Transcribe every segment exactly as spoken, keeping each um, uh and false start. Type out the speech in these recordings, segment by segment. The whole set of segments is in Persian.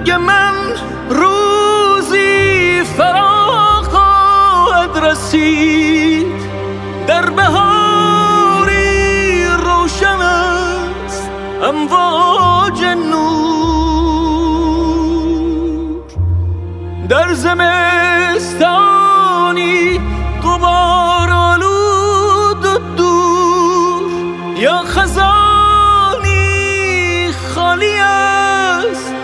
مرگ من روزی فرا خواهد رسید، در بهاری روشن است امواج نور، در زمستانی غبار آلود و دور، یا خزانی خالی است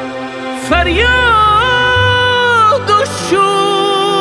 فریاد و شور.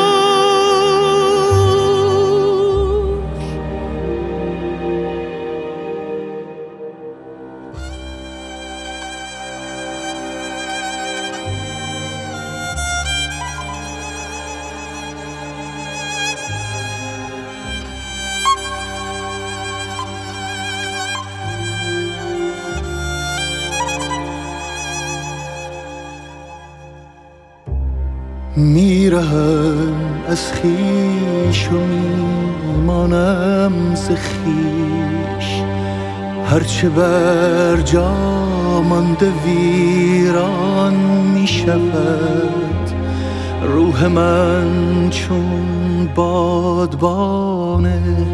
میرهم از خویش و میمانم ز خویش، هرچه بر جا مانده ویران میشود. روح من چون بادبان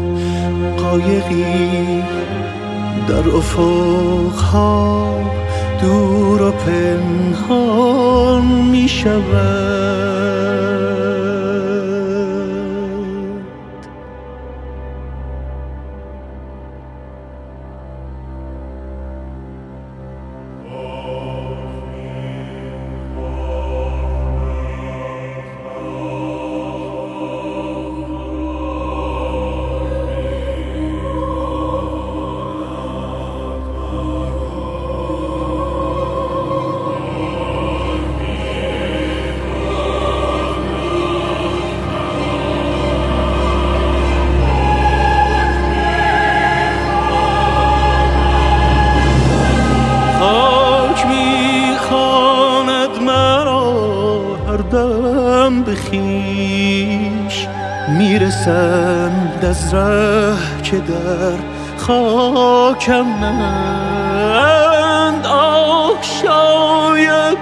قایقی در افقها دور و پنهان می شود. بخیش میرسند از ره که در خاکم نند. آه شاید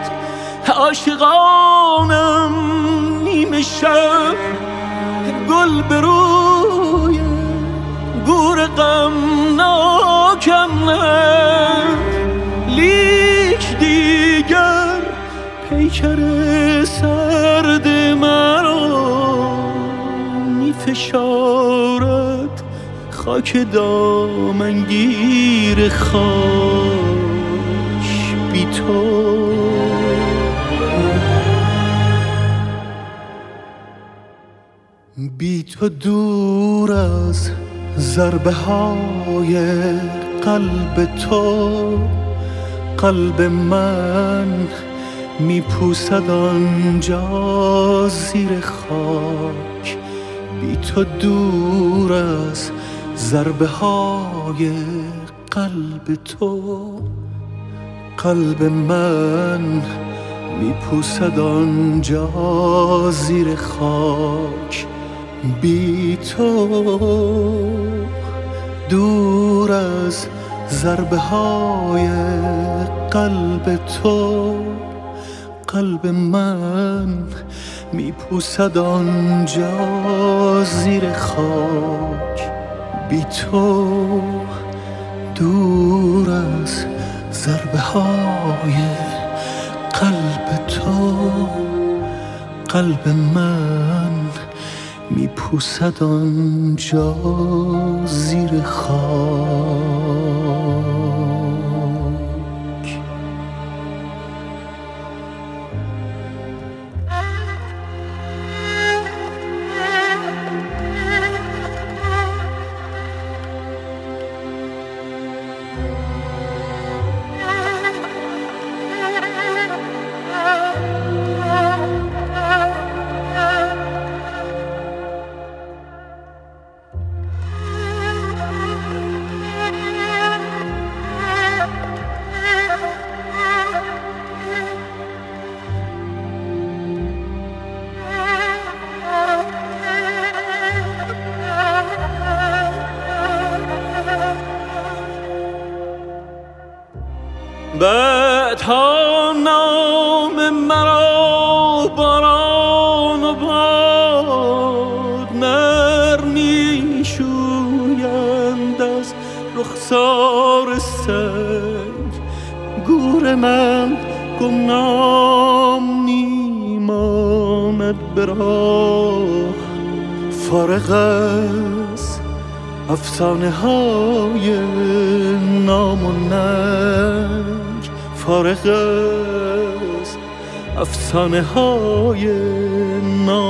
عاشقانم نیمه شب گل به روی گور غمناکم نند. لیک دیگر پیکر سرد مرا میفشارد خاک دامنگیر خاک بی تو. بی تو دور از ضربه های قلب تو، قلب من میپوسد آنجا زیر خاک. بی تو دور از ضربه های قلب تو، قلب من میپوسد آنجا زیر خاک. بی تو دور از ضربه های قلب تو، قلب من میپوسد آنجا زیر خاک. بی تو دور از ضربه های قلب تو، قلب من میپوسد آنجا زیر خاک. بعدها نام مرا باران و باد نرم می شویند از رخسار سنگ. گور من گمنام میماند به راه، فارغ از افسانه های نام و ننگ، فارغ از افسانه های نام